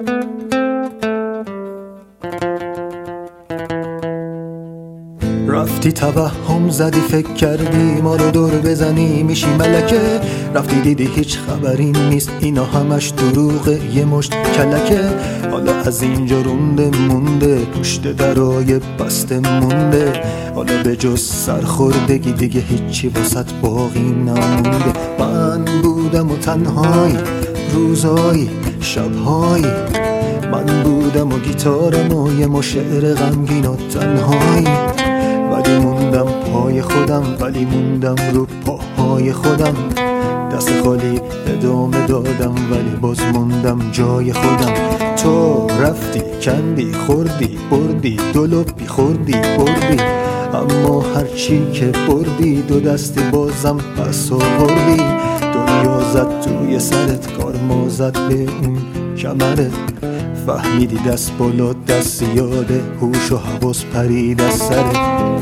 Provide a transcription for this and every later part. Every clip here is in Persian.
رفتی توهم زدی فکر کردی ما رو دور بزنی میشی ملکه، رفتی دیدی هیچ خبری نیست اینا همش دروغه یه مشت کلکه. حالا از اینجا رونده مونده پشت درای بسته مونده، حالا به جز سرخوردگی دیگه هیچی واسط باقی نمونده. من بودم و تنهایی روزایی شبهایی، من بودم و گیتارم و یه مو شعر غمگین و تنهایی، ولی موندم پای خودم، ولی موندم رو پاهای خودم. دست خالی ادامه دادم ولی باز موندم جای خودم. تو رفتی کندی خوردی بردی دلوپی خوردی بردی، اما هرچی که بردی دو دستی بازم پس آوردی. دنیا زد توی سرت کارما زد به اون کمرت، فهمیدی دست بالا دست زیاده هوش و حواس پرید از سرت.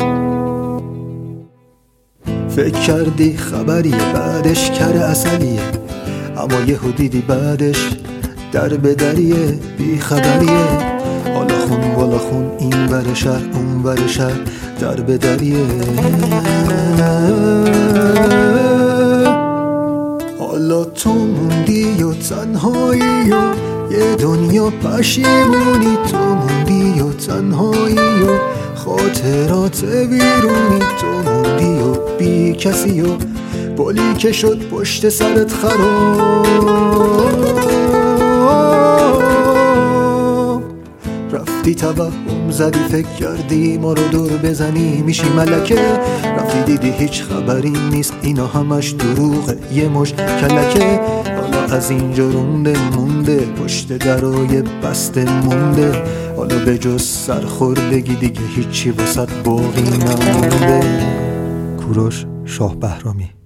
فکر کردی خبریه بعدش کره اصلیه، اما یهو دیدی بعدش در به دریه بی خبریه. حالا خون والا خون این ور شهر اون ور شهر در به دریه. حالا تو موندی و تنهایی و یه دنیا پشیمونی، تو موندی و تنهایی و خاطرات بیرونی، تو موندی و بی کسی و بولی که شد پشت سرت خراب. رفتی توهم زدی فکر کردی ما رو دور بزنی میشی ملکه، رفتی دیدی هیچ خبری نیست اینا همش دروغه یه مشت کلکه. حالا از اینجا رونده مونده پشت درای بسته مونده، حالا به جز سرخوردگی دیگه هیچی واسط باقی نمونده. کوروش شاه بهرامی.